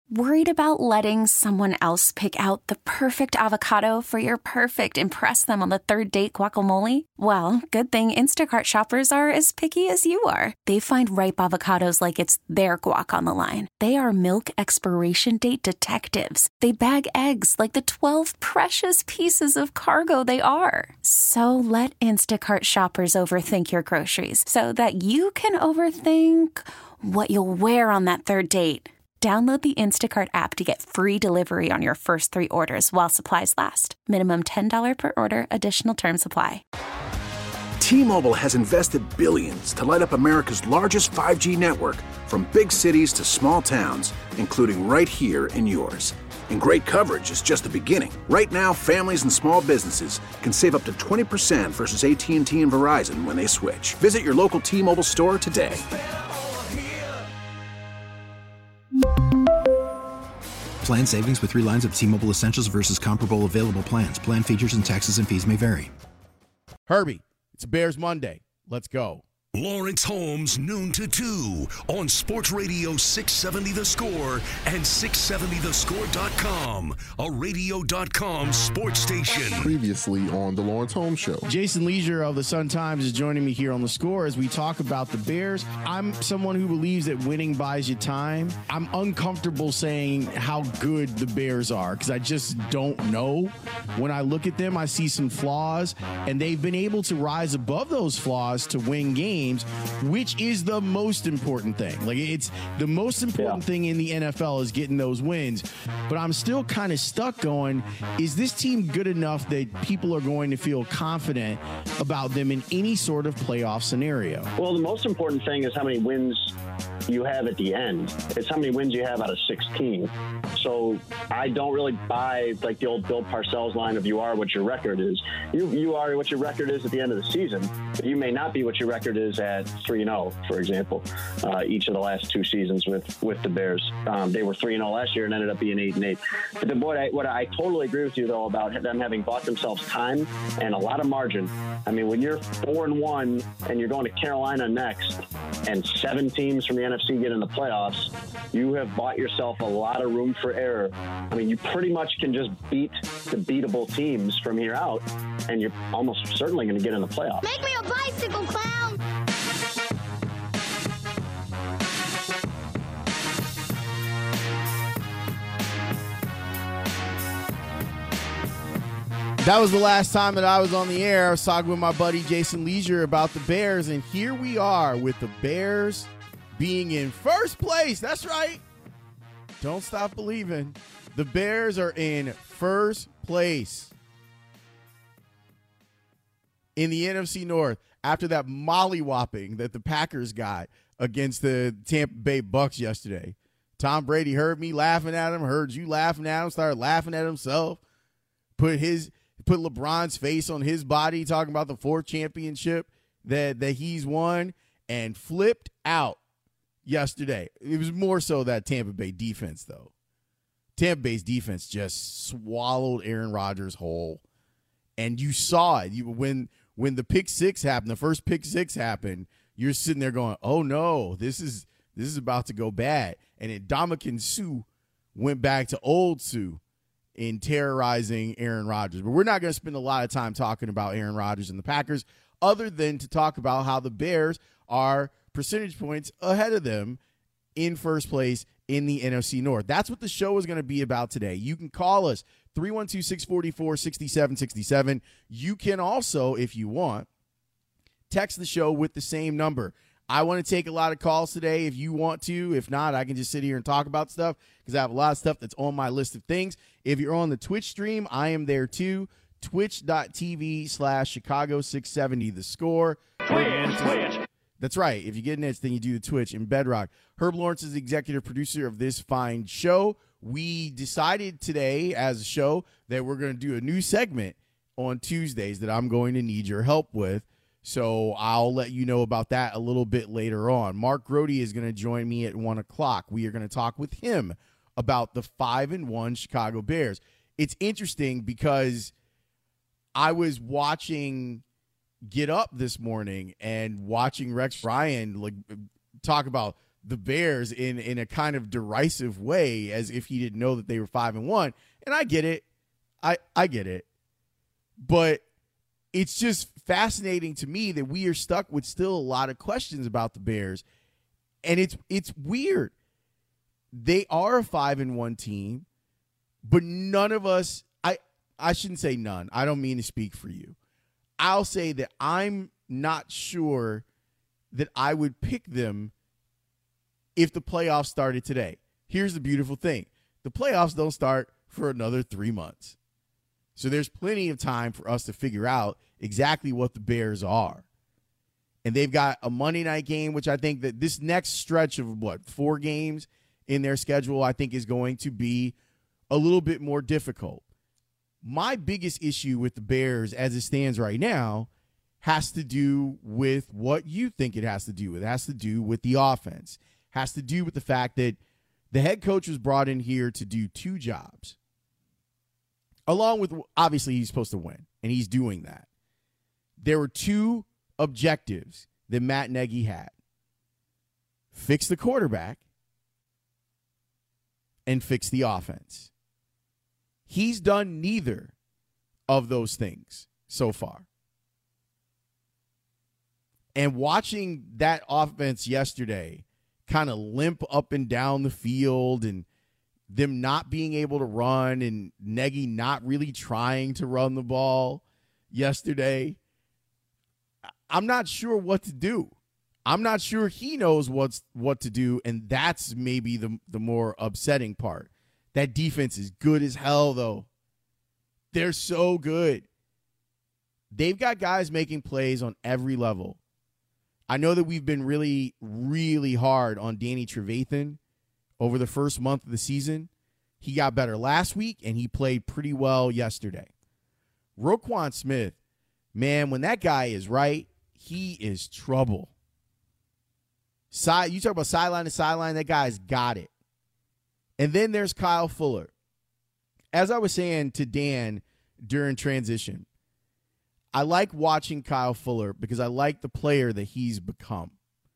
Worried about letting someone else pick out the perfect avocado for your perfect impress them on the third date guacamole? Well, good thing Instacart shoppers are as picky as you are. They find ripe avocados like it's their guac on the line. They are milk expiration date detectives. They bag eggs like the 12 precious pieces of cargo they are. So let Instacart shoppers overthink your groceries so that you can overthink what you'll wear on that third date. Download the Instacart app to get free delivery on your first 3 orders while supplies last. Minimum $10 per order. Additional terms apply. T-Mobile has invested billions to light up America's largest 5G network, from big cities to small towns, including right here in yours. And great coverage is just the beginning. Right now, families and small businesses can save up to 20% versus AT&T and Verizon when they switch. Visit your local T-Mobile store today. Plan savings with 3 lines of T-Mobile Essentials versus comparable available plans. Plan features and taxes and fees may vary. Herbie, it's Bears Monday. Let's go. Lawrence Holmes, noon to 2 on Sports Radio 670 The Score and 670thescore.com, a radio.com sports station. Previously on The Lawrence Holmes Show. Jason Leisure of the Sun-Times is joining me here on The Score as we talk about the Bears. I'm someone who believes that winning buys you time. I'm uncomfortable saying how good the Bears are because I just don't know. When I look at them, I see some flaws, and they've been able to rise above those flaws to win games, which is the most important thing. Like, it's the most important thing in the NFL is getting those wins. But I'm still kind of stuck going, is this team good enough that people are going to feel confident about them in any sort of playoff scenario? Well, the most important thing is how many wins you have at the end. It's how many wins you have out of 16. So I don't really buy like the old Bill Parcells line of you are what your record is. You are what your record is at the end of the season, but you may not be what your record is at 3-0, for example, each of the last 2 seasons with the Bears. They were 3-0 last year and ended up being 8-8. But what I totally agree with you, though, about them having bought themselves time and a lot of margin. I mean, when you're 4-1 and you're going to Carolina next and 7 teams from the NFC get in the playoffs, you have bought yourself a lot of room for error. I mean, you pretty much can just beat the beatable teams from here out, and you're almost certainly going to get in the playoffs. Make me a bicycle clown! That was the last time that I was on the air. I was talking with my buddy Jason Leisure about the Bears, and here we are with the Bears being in first place. That's right. Don't stop believing. The Bears are in first place in the NFC North after that mollywhopping that the Packers got against the Tampa Bay Bucks yesterday. Tom Brady heard me laughing at him, heard you laughing at him, started laughing at himself, put LeBron's face on his body, talking about the 4th championship that he's won, and flipped out yesterday. It was more so that Tampa Bay defense, though. Tampa Bay's defense just swallowed Aaron Rodgers whole, and you saw it. When the pick 6 happened, the first pick 6 happened, you're sitting there going, "Oh no, this is about to go bad." And then Ndamukong Suh went back to old Suh in terrorizing Aaron Rodgers. But we're not going to spend a lot of time talking about Aaron Rodgers and the Packers, other than to talk about how the Bears are percentage points ahead of them in first place in the NFC North. That's what the show is going to be about today. You can call us 312-644-6767. You can also, if you want, text the show with the same number. I want to take a lot of calls today if you want to. If not, I can just sit here and talk about stuff because I have a lot of stuff that's on my list of things. If you're on the Twitch stream, I am there too. Twitch.tv/Chicago670 The Score. Twitch. That's right. If you get an itch, then you do the Twitch in Bedrock. Herb Lawrence is the executive producer of this fine show. We decided today as a show that we're going to do a new segment on Tuesdays that I'm going to need your help with. So I'll let you know about that a little bit later on. Mark Grody is going to join me at 1 o'clock. We are going to talk with him about the 5-1 Chicago Bears. It's interesting because I was watching Get Up this morning and watching Rex Ryan talk about the Bears in a kind of derisive way, as if he didn't know that they were 5-1. And I get it. I get it. But it's just fascinating to me that we are stuck with still a lot of questions about the Bears. And it's weird. They are a 5-1 team, but none of us, I shouldn't say none. I don't mean to speak for you. I'll say that I'm not sure that I would pick them if the playoffs started today. Here's the beautiful thing. The playoffs don't start for another 3 months. So there's plenty of time for us to figure out exactly what the Bears are. And they've got a Monday night game, which I think that this next stretch of 4 games in their schedule, I think is going to be a little bit more difficult. My biggest issue with the Bears as it stands right now has to do with what you think it has to do with. It has to do with the offense. It has to do with the fact that the head coach was brought in here to do 2 jobs. Along with, obviously, he's supposed to win, and he's doing that. There were 2 objectives that Matt Nagy had. Fix the quarterback and fix the offense. He's done neither of those things so far. And watching that offense yesterday kind of limp up and down the field and them not being able to run and Nagy not really trying to run the ball yesterday, I'm not sure what to do. I'm not sure he knows what to do, and that's maybe the more upsetting part. That defense is good as hell, though. They're so good. They've got guys making plays on every level. I know that we've been really, really hard on Danny Trevathan over the first month of the season. He got better last week, and he played pretty well yesterday. Roquan Smith, man, when that guy is right, he is trouble. You talk about sideline to sideline, that guy's got it. And then there's Kyle Fuller. As I was saying to Dan during transition, I like watching Kyle Fuller because I like the player that he's become.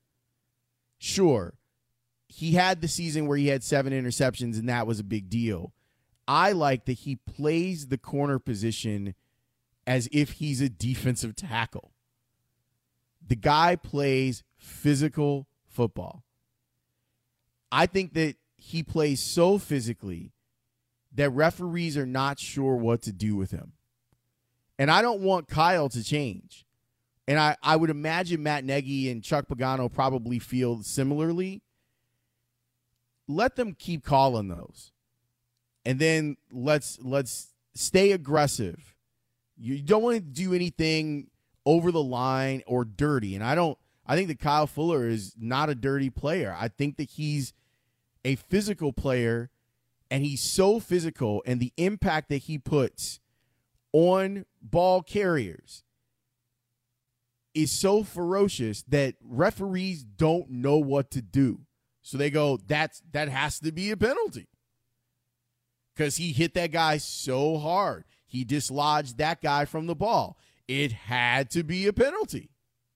Sure, he had the season where he had 7 interceptions, and that was a big deal. I like that he plays the corner position as if he's a defensive tackle. The guy plays physical football. I think that he plays so physically that referees are not sure what to do with him. And I don't want Kyle to change. And I would imagine Matt Nagy and Chuck Pagano probably feel similarly. Let them keep calling those. And then let's stay aggressive. You don't want to do anything over the line or dirty. And I think that Kyle Fuller is not a dirty player. I think that he's a physical player, and he's so physical, and the impact that he puts on ball carriers is so ferocious that referees don't know what to do. So they go, that has to be a penalty because he hit that guy so hard. He dislodged that guy from the ball. It had to be a penalty.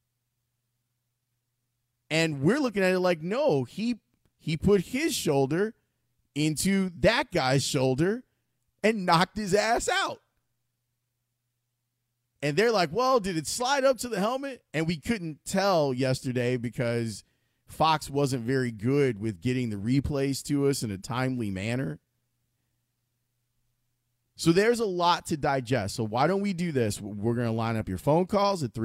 And we're looking at it like, no, he put his shoulder into that guy's shoulder and knocked his ass out. And they're like, well, did it slide up to the helmet? And we couldn't tell yesterday because Fox wasn't very good with getting the replays to us in a timely manner. So there's a lot to digest. So why don't we do this? We're going to line up your phone calls at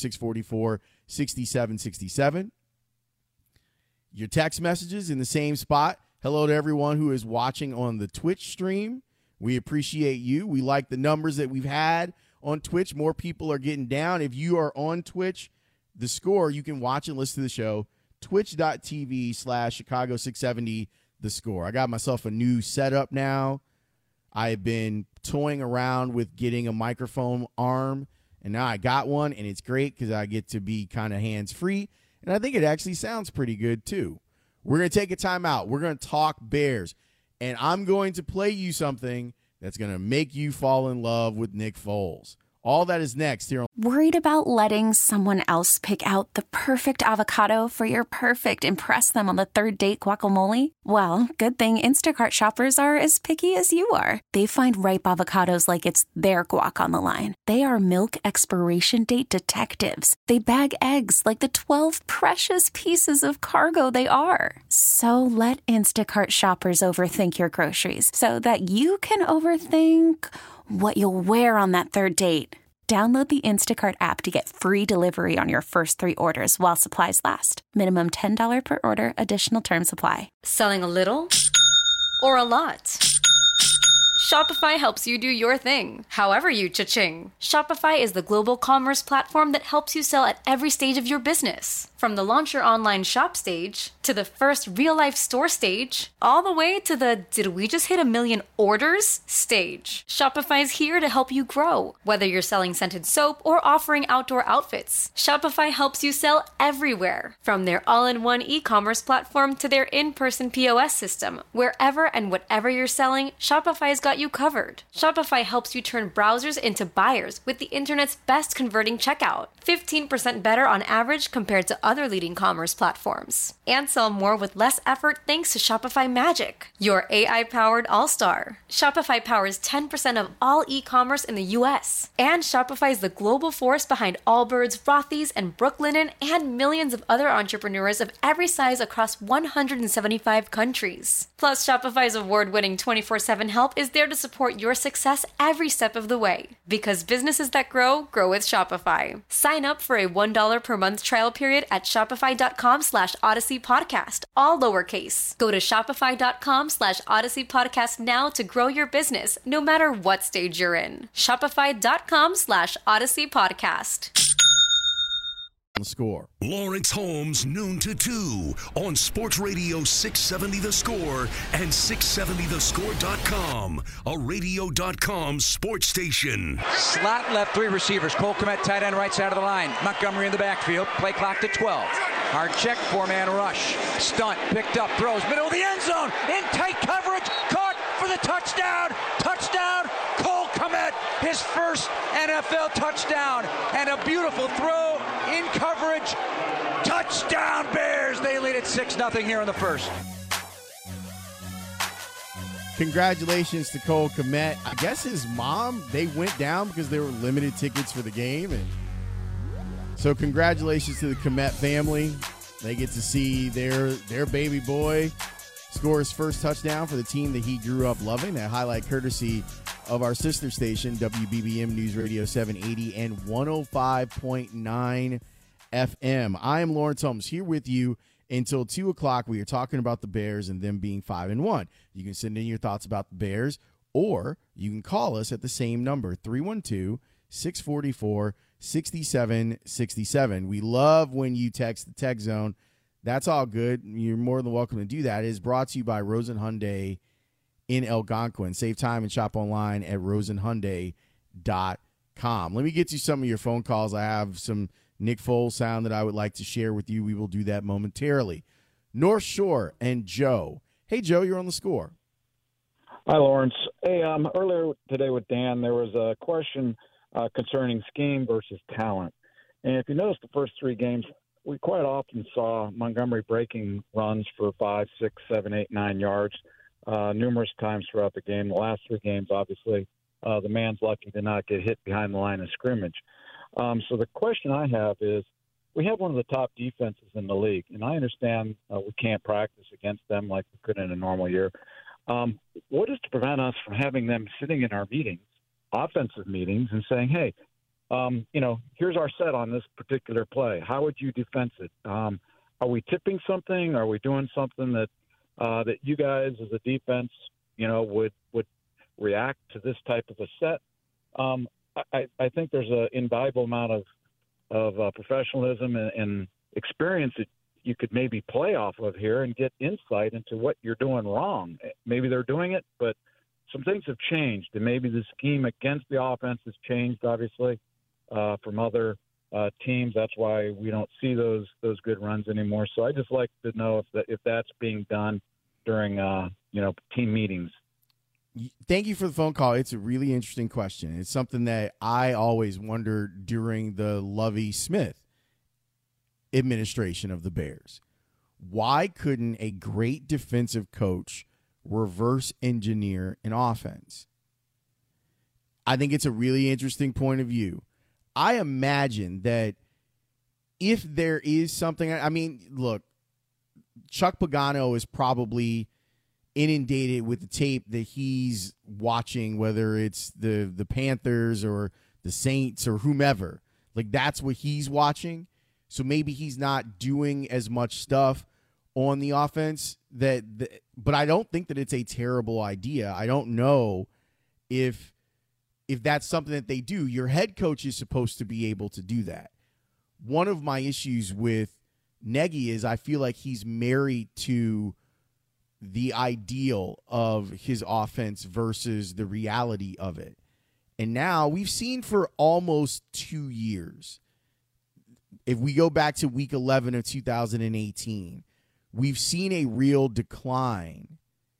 312-644-6767. Your text messages in the same spot. Hello to everyone who is watching on the Twitch stream. We appreciate you. We like the numbers that we've had on Twitch. More people are getting down. If you are on Twitch, The Score, you can watch and listen to the show. Twitch.tv/Chicago670 The Score. I got myself a new setup now. I've been toying around with getting a microphone arm, and now I got one, and it's great because I get to be kind of hands-free. And I think it actually sounds pretty good, too. We're going to take a time out. We're going to talk Bears. And I'm going to play you something that's going to make you fall in love with Nick Foles. All that is next here on Worried about letting someone else pick out the perfect avocado for your perfect impress them on the third date guacamole? Well, good thing Instacart shoppers are as picky as you are. They find ripe avocados like it's their guac on the line. They are milk expiration date detectives. They bag eggs like the 12 precious pieces of cargo they are. So let Instacart shoppers overthink your groceries so that you can overthink what you'll wear on that third date. Download the Instacart app to get free delivery on your first 3 orders while supplies last. Minimum $10 per order. Additional terms apply. Selling a little or a lot? Shopify helps you do your thing, however you cha-ching. Shopify is the global commerce platform that helps you sell at every stage of your business. From the launch your online shop stage, to the first real-life store stage, all the way to the did we just hit 1 million orders stage. Shopify's here to help you grow. Whether you're selling scented soap or offering outdoor outfits, Shopify helps you sell everywhere. From their all-in-one e-commerce platform to their in-person POS system, wherever and whatever you're selling, Shopify's got you covered. Shopify helps you turn browsers into buyers with the internet's best converting checkout. 15% better on average compared to other leading commerce platforms. And sell more with less effort thanks to Shopify Magic, your AI-powered all-star. Shopify powers 10% of all e-commerce in the US. And Shopify is the global force behind Allbirds, Rothy's, and Brooklinen, and millions of other entrepreneurs of every size across 175 countries. Plus, Shopify's award-winning 24/7 help is there to support your success every step of the way. Because businesses that grow, grow with Shopify. Sign up for a $1 per month trial period at shopify.com/Odyssey Podcast, all lowercase. Go to shopify.com/Odyssey Podcast now to grow your business, no matter what stage you're in. Shopify.com/Odyssey Podcast. the score. Lawrence Holmes, noon to 2 on Sports Radio 670 The Score and 670thescore.com, a radio.com sports station. Slot left, 3 receivers. Cole Kmet, tight end, right side of the line. Montgomery in the backfield. Play clock to 12. Hard check, 4-man rush. Stunt, picked up, throws, middle of the end zone. In tight coverage, caught for the touchdown. Touchdown, Cole Kmet, his first NFL touchdown. And a beautiful throw in coverage. Touchdown, Bears. They lead at 6-0 here in the first. Congratulations to Cole Kmet. I guess his mom, they went down because there were limited tickets for the game. And so congratulations to the Kmet family. They get to see their baby boy score his first touchdown for the team that he grew up loving. That highlight courtesy of our sister station, WBBM News Radio 780 and 105.9 FM. I am Lawrence Holmes here with you until 2 o'clock. We are talking about the Bears and them being 5-1. You can send in your thoughts about the Bears, or you can call us at the same number, 312-644-6767. We love when you text the text zone. That's all good. You're more than welcome to do that. It is brought to you by Rosen Hyundai in Algonquin. Save time and shop online at rosenhyundai.com. Let me get you some of your phone calls. I have some Nick Foles sound that I would like to share with you. We will do that momentarily. North Shore and Joe. Hey, Joe, you're on the score. Hi, Lawrence. Hey, earlier today with Dan, there was a question concerning scheme versus talent. And if you notice the first 3 games, we quite often saw Montgomery breaking runs for 5, 6, 7, 8, 9 yards numerous times throughout the game. The last 3 games, obviously, the man's lucky to not get hit behind the line of scrimmage. So the question I have is, we have one of the top defenses in the league, and I understand we can't practice against them like we could in a normal year. What is to prevent us from having them sitting in our meetings, offensive meetings, and saying, hey, here's our set on this particular play. How would you defense it? Are we tipping something? Are we doing something that you guys as a defense, would react to this type of a set? I think there's an invaluable amount of professionalism and experience that you could maybe play off of here and get insight into what you're doing wrong. Maybe they're doing it, but some things have changed, and maybe the scheme against the offense has changed, obviously, from other teams. That's why we don't see those good runs anymore. So I just like to know if that's being done during team meetings. Thank you for the phone call. It's a really interesting question. It's something that I always wondered during the Lovie Smith administration of the Bears. Why couldn't a great defensive coach reverse engineer an offense? I think it's a really interesting point of view. I imagine that if there is something, I mean, look, Chuck Pagano is probably inundated with the tape that he's watching, whether it's the Panthers or the Saints or whomever. Like, that's what he's watching. So maybe he's not doing as much stuff on the offense but I don't think that it's a terrible idea. I don't know if that's something that they do. Your head coach is supposed to be able to do that. One of my issues with Nagy is I feel like he's married to the ideal of his offense versus the reality of it. And now we've seen for almost 2 years, if we go back to week 11 of 2018, we've seen a real decline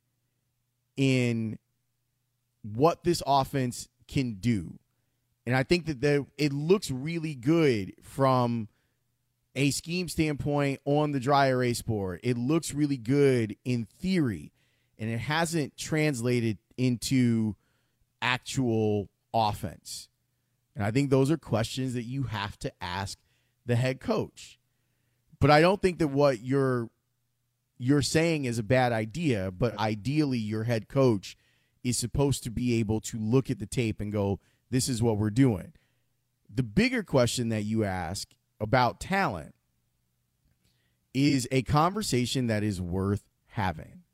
in what this offense can do. And I think that it looks really good from a scheme standpoint on the dry erase board. It looks really good in theory, and it hasn't translated into actual offense. And I think those are questions that you have to ask the head coach. But I don't think that what you're saying is a bad idea, but ideally your head coach is supposed to be able to look at the tape and go, this is what we're doing. The bigger question that you ask about talent is a conversation that is worth having.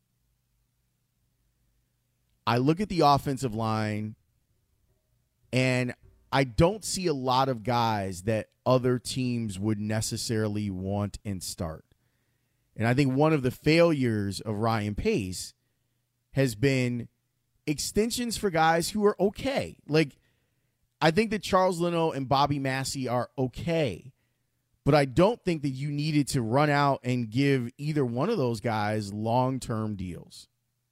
I look at the offensive line, and I don't see a lot of guys that other teams would necessarily want and start. And I think one of the failures of Ryan Pace has been extensions for guys who are okay. Like, I think that Charles Leno and Bobby Massey are okay, but I don't think that you needed to run out and give either one of those guys long-term deals.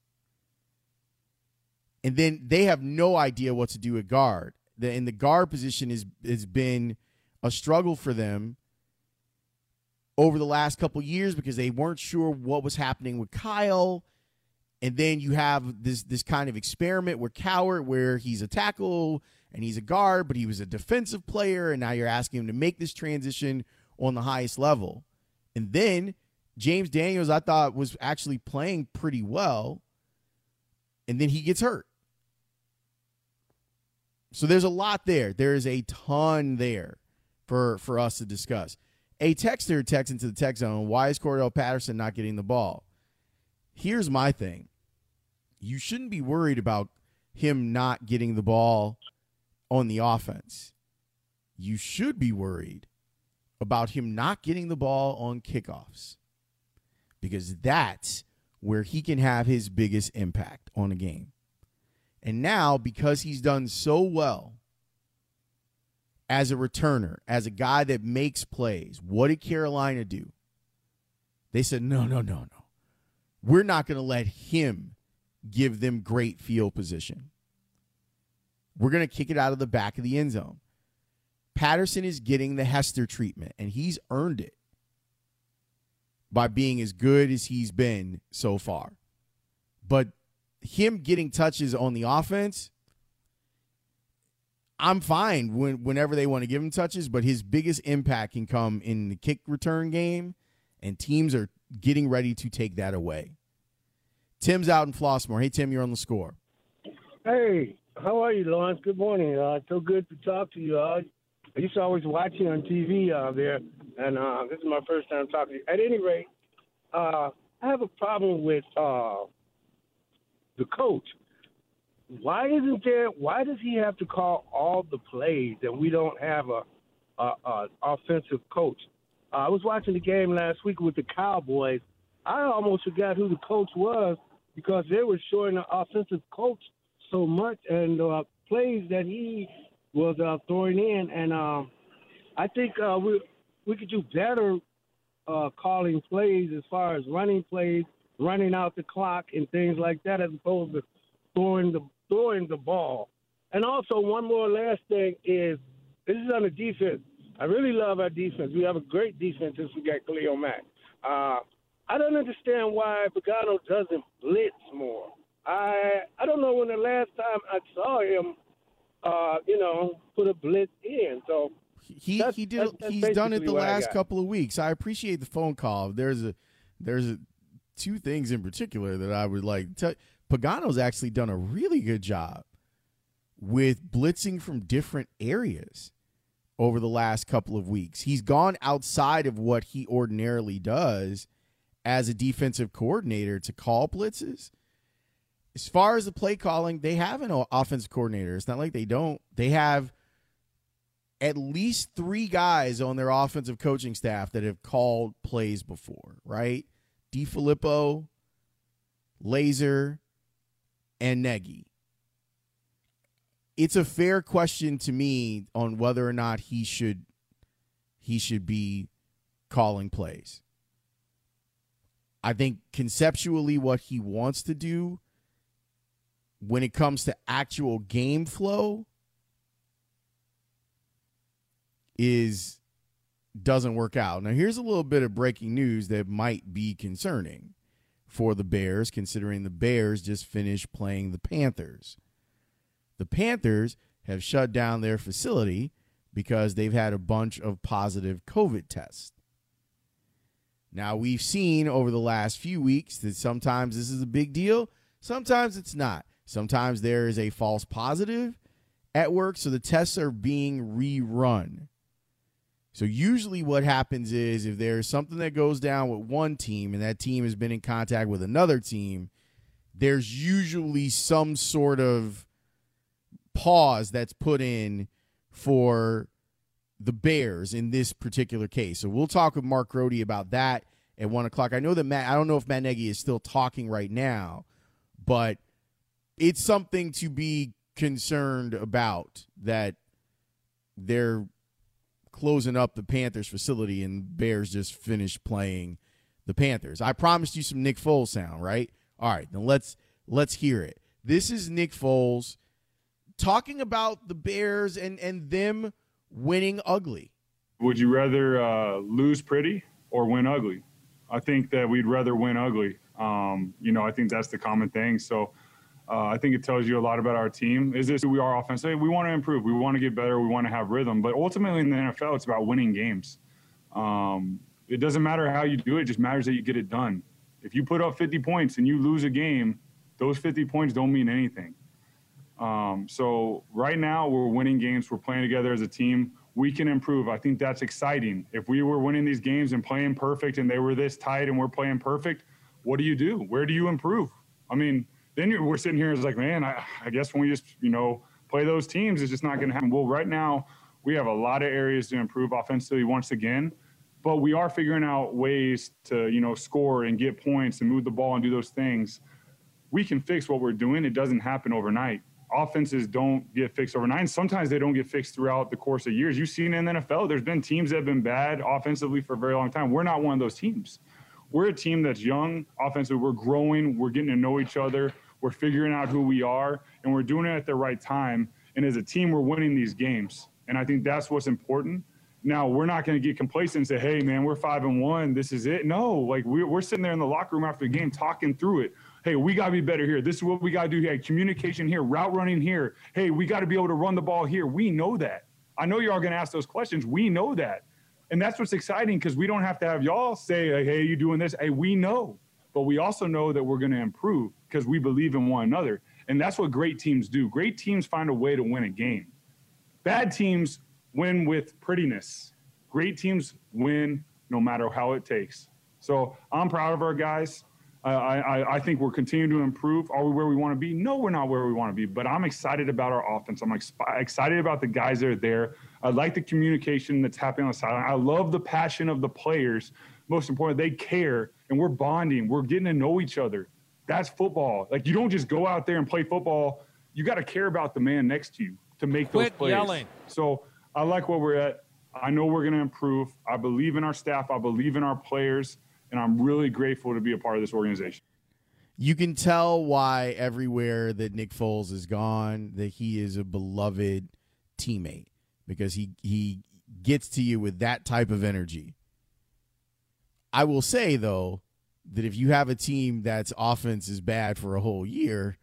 And then they have no idea what to do at guard. And the guard position has been a struggle for them over the last couple years because they weren't sure what was happening with Kyle. And then you have this kind of experiment with Cowart where he's a tackle and he's a guard, but he was a defensive player, and now you're asking him to make this transition on the highest level. And then James Daniels, I thought, was actually playing pretty well, and then he gets hurt. So there's a lot there. There is a ton there for us to discuss. A texter texts into the text zone, why is Cordell Patterson not getting the ball? Here's my thing. You shouldn't be worried about him not getting the ball on the offense. You should be worried about him not getting the ball on kickoffs, because that's where he can have his biggest impact on a game. And now, because he's done so well as a returner, as a guy that makes plays, what did Carolina do? They said, no. We're not going to let him give them great field position. We're going to kick it out of the back of the end zone. Patterson is getting the Hester treatment, and he's earned it by being as good as he's been so far. But him getting touches on the offense, I'm fine whenever they want to give him touches, but his biggest impact can come in the kick return game, and teams are getting ready to take that away. Tim's out in Flossmoor. Hey, Tim, you're on the Score. Hey, how are you, Lawrence? Good morning. So good to talk to you. I used to always watch you on TV there, and this is my first time talking to you. At any rate, I have a problem with the coach. Why does he have to call all the plays and we don't have a offensive coach? I was watching the game last week with the Cowboys. I almost forgot who the coach was because they were showing the offensive coach so much and plays that he was throwing in. And I think we could do better calling plays as far as running plays, running out the clock and things like that, as opposed to throwing the ball. And also, one more last thing is, this is on the defense. I really love our defense. We have a great defense since we got Khalil Mack. I don't understand why Pagano doesn't blitz more. I don't know when the last time I saw him, put a blitz in. So he's done it the last couple of weeks. I appreciate the phone call. There's two things in particular that I would like to. Pagano's actually done a really good job with blitzing from different areas over the last couple of weeks. He's gone outside of what he ordinarily does as a defensive coordinator to call blitzes. As far as the play calling, they have an offensive coordinator. It's not like they don't. They have at least 3 guys on their offensive coaching staff that have called plays before, right? DeFilippo, Laser, and Nagy. It's a fair question to me on whether or not he should be calling plays. I think conceptually what he wants to do when it comes to actual game flow doesn't work out. Now, here's a little bit of breaking news that might be concerning for the Bears, considering the Bears just finished playing the Panthers. The Panthers have shut down their facility because they've had a bunch of positive COVID tests. Now, we've seen over the last few weeks that sometimes this is a big deal, sometimes it's not. Sometimes there is a false positive at work, so the tests are being rerun. So usually what happens is if there's something that goes down with one team and that team has been in contact with another team, there's usually some sort of pause that's put in for the Bears in this particular case. So we'll talk with Mark Grody about that at 1 o'clock. I know that I don't know if Matt Nagy is still talking right now, but it's something to be concerned about that they're closing up the Panthers facility and Bears just finished playing the Panthers. I promised you some Nick Foles sound, right? All right, then let's hear it. This is Nick Foles talking about the Bears and them winning ugly. Would you rather lose pretty or win ugly? I think that we'd rather win ugly. I think that's the common thing. So I think it tells you a lot about our team. Is this who we are offensively? We want to improve. We want to get better. We want to have rhythm. But ultimately in the NFL, it's about winning games. It doesn't matter how you do it. It just matters that you get it done. If you put up 50 points and you lose a game, those 50 points don't mean anything. So right now we're winning games. We're playing together as a team. We can improve. I think that's exciting. If we were winning these games and playing perfect and they were this tight and we're playing perfect, what do? Where do you improve? I mean, then we're sitting here as like, man, I guess when we just, play those teams, it's just not going to happen. Well, right now we have a lot of areas to improve offensively once again, but we are figuring out ways to, score and get points and move the ball and do those things. We can fix what we're doing. It doesn't happen overnight. Offenses don't get fixed overnight. And sometimes they don't get fixed throughout the course of years. You've seen in the NFL, there's been teams that have been bad offensively for a very long time. We're not one of those teams. We're a team that's young offensively. We're growing. We're getting to know each other. We're figuring out who we are, and we're doing it at the right time. And as a team, we're winning these games. And I think that's what's important. Now, we're not going to get complacent and say, hey, man, we're 5-1. This is it. No, like we're sitting there in the locker room after the game talking through it. Hey, we got to be better here. This is what we got to do here. Communication here, route running here. Hey, we got to be able to run the ball here. We know that. I know you're all going to ask those questions. We know that. And that's what's exciting because we don't have to have y'all say, hey, you doing this? Hey, we know. But we also know that we're going to improve because we believe in one another. And that's what great teams do. Great teams find a way to win a game. Bad teams win with prettiness. Great teams win no matter how it takes. So I'm proud of our guys. I think we're continuing to improve. Are we where we want to be? No, we're not where we want to be. But I'm excited about our offense. I'm excited about the guys that are there. I like the communication that's happening on the sideline. I love the passion of the players. Most important, they care, and we're bonding. We're getting to know each other. That's football. Like, you don't just go out there and play football. You got to care about the man next to you to make those plays. Yelling. So I like where we're at. I know we're going to improve. I believe in our staff. I believe in our players, and I'm really grateful to be a part of this organization. You can tell why everywhere that Nick Foles has gone that he is a beloved teammate, because he gets to you with that type of energy. I will say, though, that if you have a team that's offense is bad for a whole year,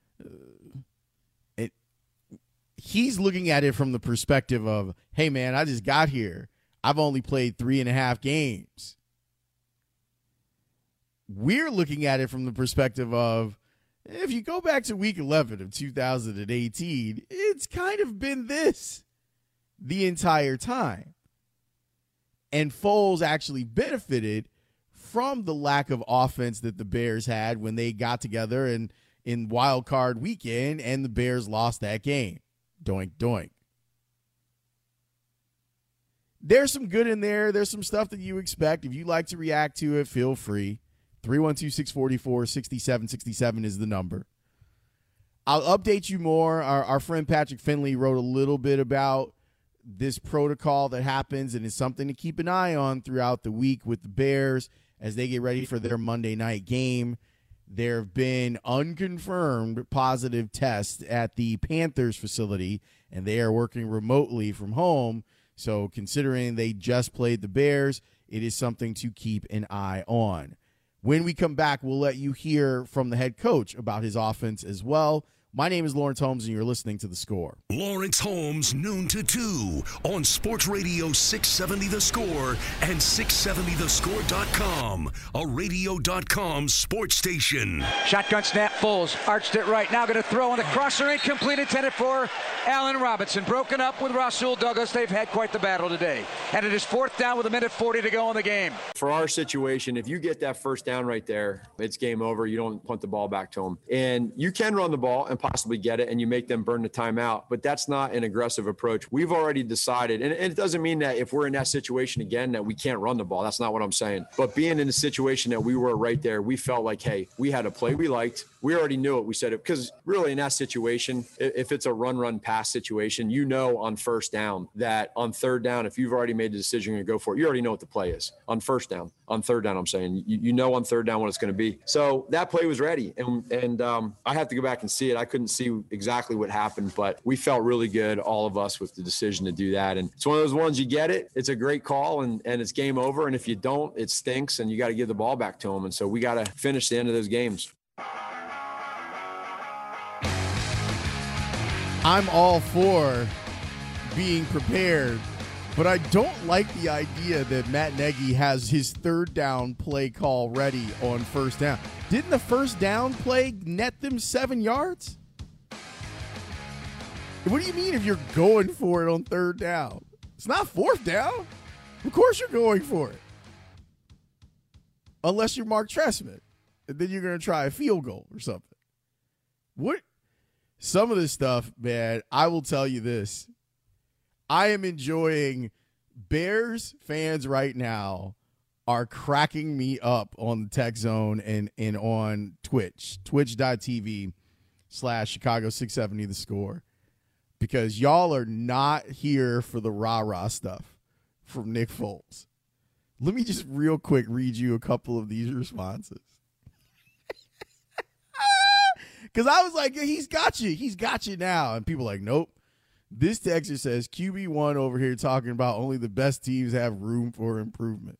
he's looking at it from the perspective of, hey, man, I just got here. I've only played 3.5 games. We're looking at it from the perspective of, if you go back to week 11 of 2018, it's kind of been this the entire time. And Foles actually benefited from the lack of offense that the Bears had when they got together in wild card weekend and the Bears lost that game. Doink, doink. There's some good in there. There's some stuff that you expect. If you like to react to it, feel free. 312-644-6767 is the number. I'll update you more. Our friend Patrick Finley wrote a little bit about this protocol that happens, and it's something to keep an eye on throughout the week with the Bears as they get ready for their Monday night game. There have been unconfirmed positive tests at the Panthers facility, and they are working remotely from home. So considering they just played the Bears, it is something to keep an eye on. When we come back, we'll let you hear from the head coach about his offense as well. My name is Lawrence Holmes, and you're listening to The Score. Lawrence Holmes, noon to 2 on Sports Radio 670 The Score and 670thescore.com, a radio.com sports station. Shotgun snap, Foles arched it right. Now going to throw on the crosser, incomplete, intended for Allen Robinson. Broken up with Rasul Douglas. They've had quite the battle today. And it is 4th down with 1:40 to go in the game. For our situation, if you get that first down right there, it's game over. You don't punt the ball back to them. And you can run the ball and possibly get it, and you make them burn the timeout, but that's not an aggressive approach. We've already decided, and it doesn't mean that if we're in that situation again that we can't run the ball. That's not what I'm saying. But being in the situation that we were right there, we felt like, hey, we had a play we liked. We already knew it. We said it because really in that situation, if it's a run pass situation, you know on first down that on third down, if you've already made the decision to go for it, you already know what the play is. On first down, on third down, I'm saying, you know on third down what it's going to be. So that play was ready, and I have to go back and see it. I couldn't see exactly what happened, but we felt really good, all of us, with the decision to do that. And it's one of those ones, you get it, it's a great call, and it's game over. And if you don't, it stinks, and you got to give the ball back to them. And so we got to finish the end of those games. I'm all for being prepared, but I don't like the idea that Matt Nagy has his third down play call ready on first down. Didn't the first down play net them 7 yards? What do you mean if you're going for it on third down? It's not fourth down. Of course you're going for it. Unless you're Mark Trestman. And then you're going to try a field goal or something. What? Some of this stuff, man, I will tell you this. I am enjoying Bears fans right now are cracking me up on the Tech Zone and on Twitch, twitch.tv/Chicago 670 The Score. Because y'all are not here for the rah-rah stuff from Nick Foles. Let me just real quick read you a couple of these responses. Because I was like, he's got you. He's got you now. And people are like, nope. This texter says, QB1 over here talking about only the best teams have room for improvement.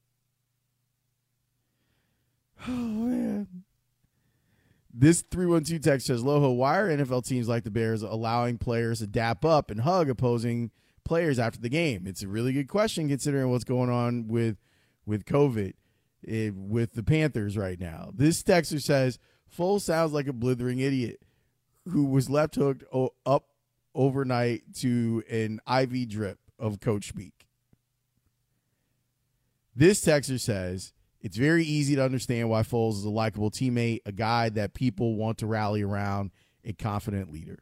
Oh, man. This 312 text says, Loho, why are NFL teams like the Bears allowing players to dap up and hug opposing players after the game? It's a really good question considering what's going on with COVID with the Panthers right now. This texter says, Foles sounds like a blithering idiot who was left hooked up overnight to an IV drip of coach speak. This texter says, it's very easy to understand why Foles is a likable teammate, a guy that people want to rally around, a confident leader.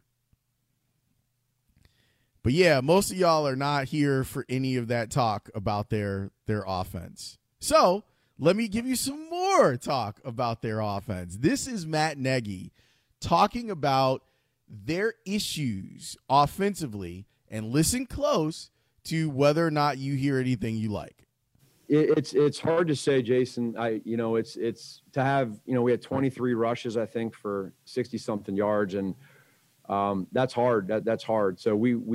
But yeah, most of y'all are not here for any of that talk about their offense. So let me give you some more talk about their offense. This is Matt Nagy talking about their issues offensively, and listen close to whether or not you hear anything you like. It's hard to say, Jason. It's to have, we had 23 rushes, I think, for 60 something yards. And that's hard. That's hard. So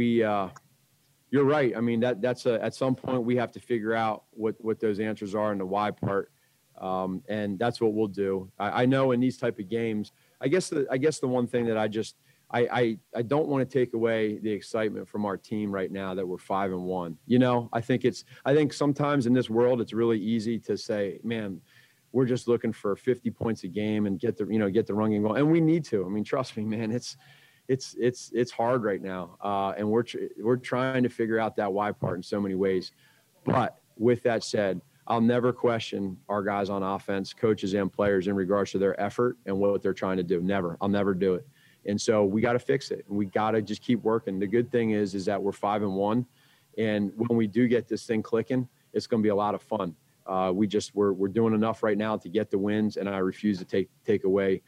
you're right. I mean, that's at some point we have to figure out what those answers are in the why part. And that's what we'll do. I know in these type of games, I guess the one thing that I don't want to take away the excitement from our team right now that we're 5-1. I think sometimes in this world, it's really easy to say, man, we're just looking for 50 points a game and get the run game going. And we need to. I mean, trust me, man, it's hard right now. And we're trying to figure out that why part in so many ways. But with that said, I'll never question our guys on offense, coaches and players, in regards to their effort and what they're trying to do. Never. I'll never do it. And so we got to fix it. And we got to just keep working. The good thing is that we're 5-1. And when we do get this thing clicking, it's going to be a lot of fun. We're doing enough right now to get the wins, and I refuse to take away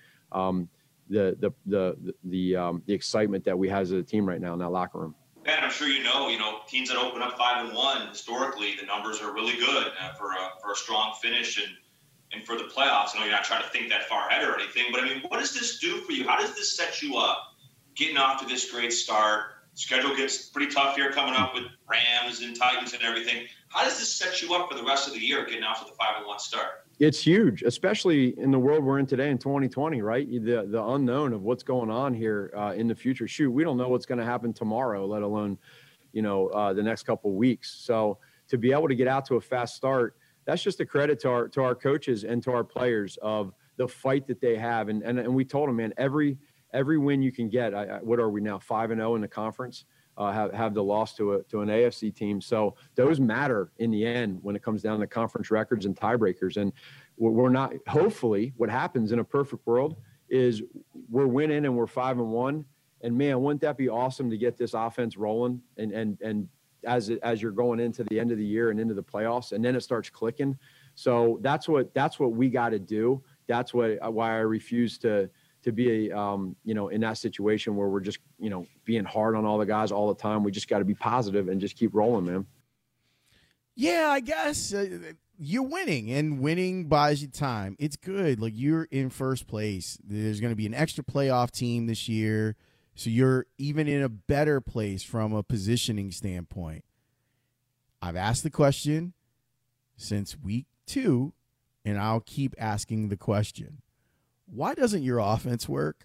the excitement that we have as a team right now in that locker room. Ben, I'm sure you know, teams that open up 5-1 historically, the numbers are really good for a strong finish and for the playoffs. I know you're not trying to think that far ahead or anything, but I mean, what does this do for you? How does this set you up, getting off to this great start? Schedule gets pretty tough here coming up with Rams and Titans and everything. How does this set you up for the rest of the year, getting off to the 5-1 start? It's huge, especially in the world we're in today in 2020, right? The unknown of what's going on here in the future. Shoot, we don't know what's going to happen tomorrow, let alone, the next couple of weeks. So to be able to get out to a fast start, that's just a credit to our coaches and to our players of the fight that they have. And we told them, man, every win you can get. What are we now? 5-0 in the conference. Have the loss to an AFC team. So those matter in the end when it comes down to conference records and tiebreakers. And we're not, hopefully what happens in a perfect world is we're winning and we're 5-1. And man, wouldn't that be awesome to get this offense rolling and as you're going into the end of the year and into the playoffs, and then it starts clicking. So that's what we got to do. That's why I refuse to be in that situation where we're just, being hard on all the guys all the time. We just got to be positive and just keep rolling, man. Yeah, I guess you're winning, and winning buys you time. It's good. Like, you're in first place. There's going to be an extra playoff team this year, so you're even in a better place from a positioning standpoint. I've asked the question since week 2, and I'll keep asking the question. Why doesn't your offense work?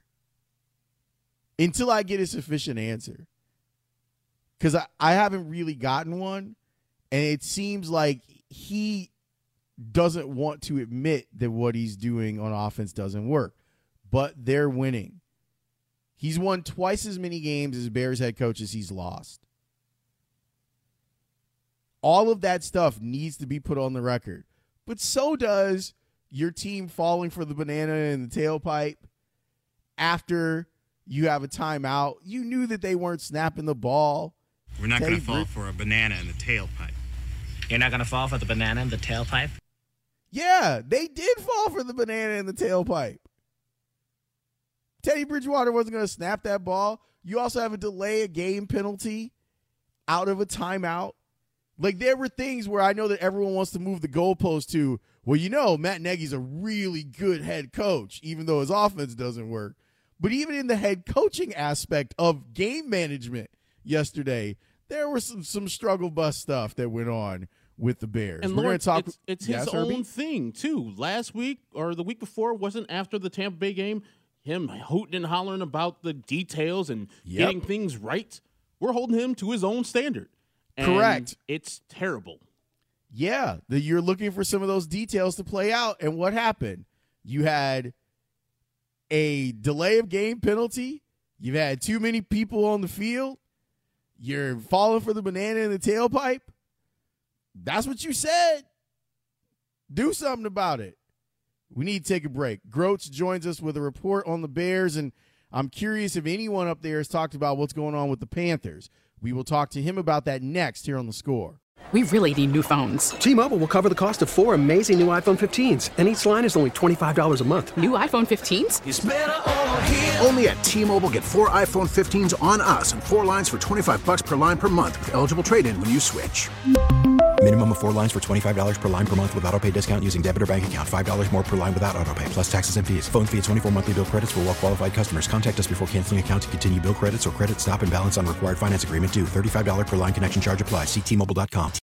Until I get a sufficient answer. Because I haven't really gotten one, and it seems like he doesn't want to admit that what he's doing on offense doesn't work. But they're winning. He's won twice as many games as Bears head coach as he's lost. All of that stuff needs to be put on the record. But so does your team falling for the banana in the tailpipe after you have a timeout. You knew that they weren't snapping the ball. We're not going to fall for a banana in the tailpipe. You're not going to fall for the banana in the tailpipe? Yeah, they did fall for the banana in the tailpipe. Teddy Bridgewater wasn't going to snap that ball. You also have a delay of game penalty out of a timeout. Like, there were things where I know that everyone wants to move the goalpost to, well, Matt Nagy's a really good head coach, even though his offense doesn't work. But even in the head coaching aspect of game management yesterday, there was some struggle bus stuff that went on with the Bears. And we're going to talk. It's his own thing, too. Last week or the week before, wasn't after the Tampa Bay game, him hooting and hollering about the details and getting things right. We're holding him to his own standard. And correct. It's terrible. Yeah, you're looking for some of those details to play out. And what happened? You had a delay of game penalty. You've had too many people on the field. You're falling for the banana in the tailpipe. That's what you said. Do something about it. We need to take a break. Groats joins us with a report on the Bears, and I'm curious if anyone up there has talked about what's going on with the Panthers. We will talk to him about that next here on The Score. We really need new phones. T-Mobile will cover the cost of 4 amazing new iPhone 15s, and each line is only $25 a month. New iPhone 15s? It's better over here. Only at T-Mobile, get 4 iPhone 15s on us and 4 lines for $25 per line per month with eligible trade-in when you switch. Minimum of 4 lines for $25 per line per month with autopay discount using debit or bank account. $5 more per line without autopay, plus taxes and fees. Phone fee at 24 monthly bill credits for well qualified customers. Contact us before canceling account to continue bill credits or credit stop and balance on required finance agreement due. $35 per line connection charge applies. See T-Mobile.com.